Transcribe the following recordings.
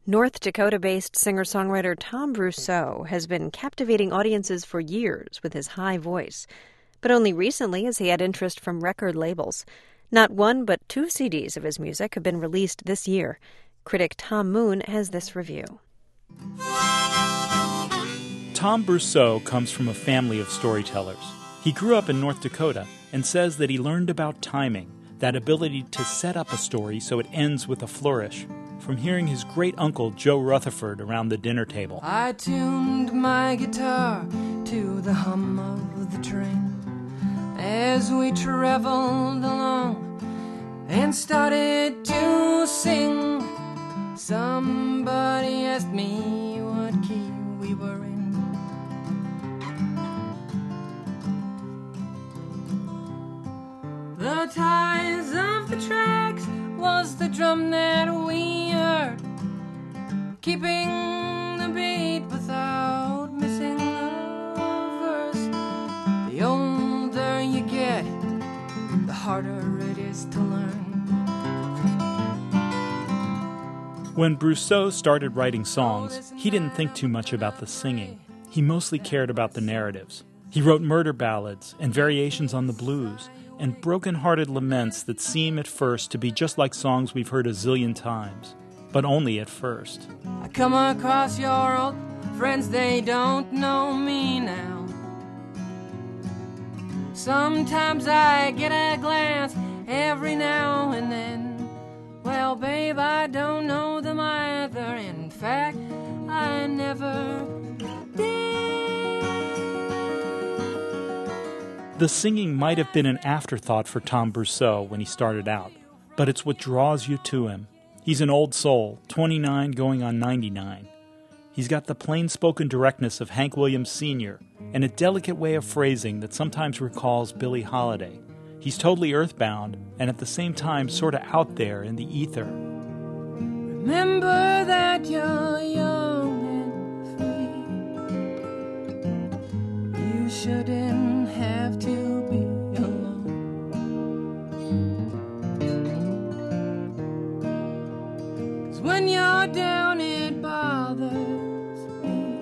North Dakota-based singer-songwriter Tom Brousseau has been captivating audiences for years with his high voice. But only recently has he had interest from record labels. Not one, but 2 CDs of his music have been released this year. Critic Tom Moon has this review. Tom Brousseau comes from a family of storytellers. He grew up in North Dakota and says that he learned about timing, that ability to set up a story so it ends with a flourish, from hearing his great-uncle Joe Rutherford around the dinner table. I tuned my guitar to the hum of the train as we traveled along and started to sing. Somebody asked me what key we were in. The ties of the tracks was the drum that we heard, keeping the beat without missing a verse. The older you get, the harder it is to learn. When Brousseau started writing songs, he didn't think too much about the singing. He mostly cared about the narratives. He wrote murder ballads and variations on the blues, and broken-hearted laments that seem at first to be just like songs we've heard a zillion times, but only at first. I come across your old friends, they don't know me now. Sometimes I get a glance every now and then. Well, babe, I don't know them either. In fact, I never did. The singing might have been an afterthought for Tom Brousseau when he started out, but it's what draws you to him. He's an old soul, 29 going on 99. He's got the plain-spoken directness of Hank Williams Sr. and a delicate way of phrasing that sometimes recalls Billie Holiday. He's totally earthbound and at the same time sort of out there in the ether. Remember that you're young and free. You shouldn't have to be alone. 'Cause when you're down it bothers me,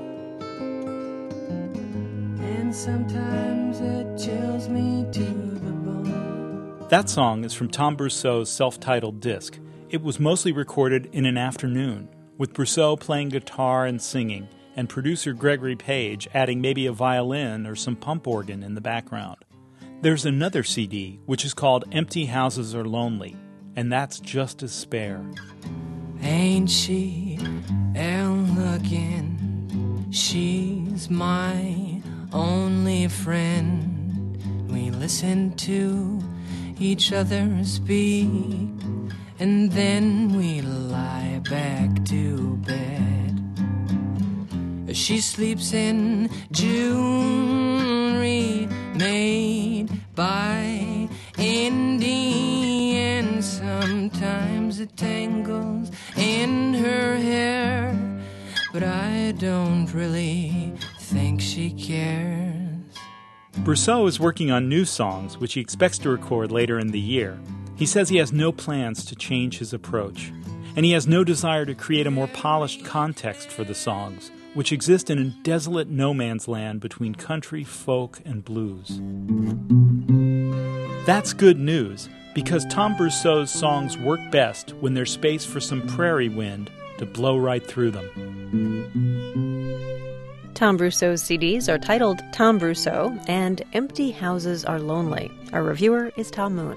and sometimes it chills me to the bone. That song is from Tom Brousseau's self-titled disc. It was mostly recorded in an afternoon, with Brousseau playing guitar and singing, and producer Gregory Page adding maybe a violin or some pump organ in the background. There's another CD, which is called Empty Houses Are Lonely, and that's just as spare. Ain't she elegant? She's my only friend. We listen to each other speak, and then we lie back to bed. She sleeps in jewelry made by Indians. Sometimes it tangles in her hair, but I don't really think she cares. Brousseau is working on new songs, which he expects to record later in the year. He says he has no plans to change his approach, and he has no desire to create a more polished context for the songs, which exist in a desolate no-man's land between country, folk, and blues. That's good news, because Tom Brousseau's songs work best when there's space for some prairie wind to blow right through them. Tom Brousseau's CDs are titled Tom Brousseau and Empty Houses Are Lonely. Our reviewer is Tom Moon.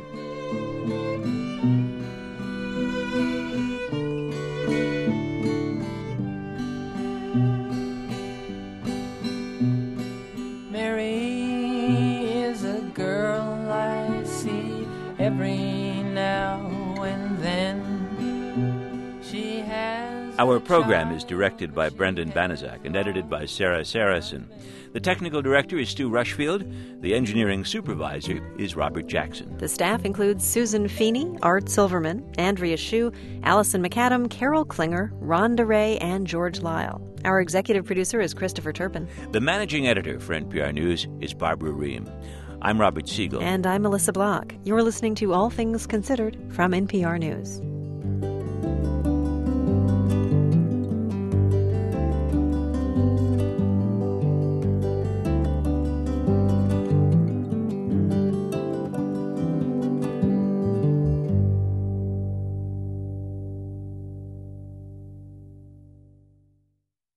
Every now and then she has. Our program is directed by Brendan Banaszak and edited by Sarah Saracen. The technical director is Stu Rushfield. The engineering supervisor is Robert Jackson. The staff includes Susan Feeney, Art Silverman, Andrea Shue, Allison McAdam, Carol Klinger, Rhonda Ray, and George Lyle. Our executive producer is Christopher Turpin. The managing editor for NPR News is Barbara Ream. I'm Robert Siegel. And I'm Melissa Block. You're listening to All Things Considered from NPR News.